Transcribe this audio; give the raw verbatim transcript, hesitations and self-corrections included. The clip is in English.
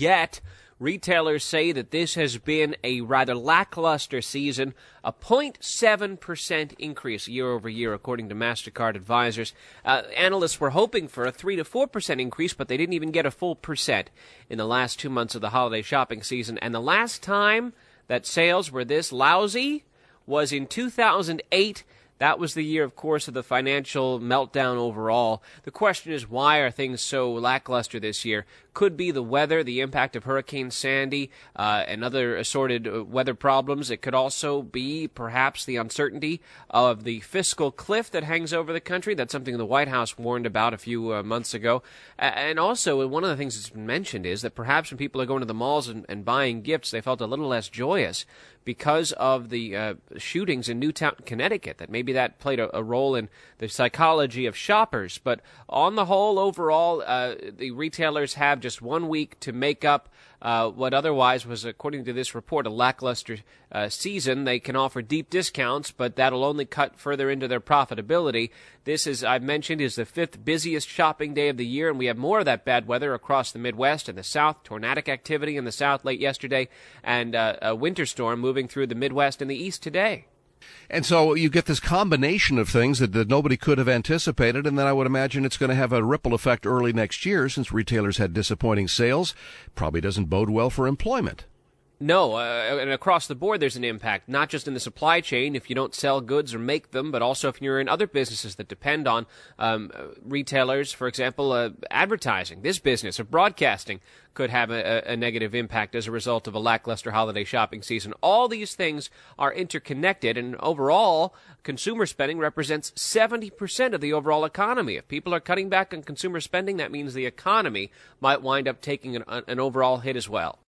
Yet, retailers say that this has been a rather lackluster season, a zero point seven percent increase year over year, according to MasterCard advisors. Uh, analysts were hoping for a three to four percent increase, but they didn't even get a full percent in the last two months of the holiday shopping season. And the last time that sales were this lousy was in two thousand eight. That was the year, of course, of the financial meltdown overall. The question is, why are things so lackluster this year? Could be the weather, the impact of Hurricane Sandy, uh, and other assorted uh, weather problems. It could also be, perhaps, the uncertainty of the fiscal cliff that hangs over the country. That's something the White House warned about a few uh, months ago. Uh, and also, one of the things that's been mentioned is that perhaps when people are going to the malls and, and buying gifts, they felt a little less joyous because of the uh, shootings in Newtown, Connecticut, that maybe that played a, a role in the psychology of shoppers. But on the whole, overall, uh, the retailers have just one week to make up uh, what otherwise was, according to this report, a lackluster uh, season. They can offer deep discounts, but that'll only cut further into their profitability. This, as I've mentioned, is the fifth busiest shopping day of the year, and we have more of that bad weather across the Midwest and the South, tornadic activity in the South late yesterday, and uh, a winter storm moving through the Midwest and the East today. And so you get this combination of things that, that nobody could have anticipated, and then I would imagine it's going to have a ripple effect early next year since retailers had disappointing sales. Probably doesn't bode well for employment. No, uh, and across the board there's an impact, not just in the supply chain if you don't sell goods or make them, but also if you're in other businesses that depend on um, retailers, for example, uh, advertising. This business of broadcasting could have a, a negative impact as a result of a lackluster holiday shopping season. All these things are interconnected, and overall, consumer spending represents seventy percent of the overall economy. If people are cutting back on consumer spending, that means the economy might wind up taking an, an overall hit as well.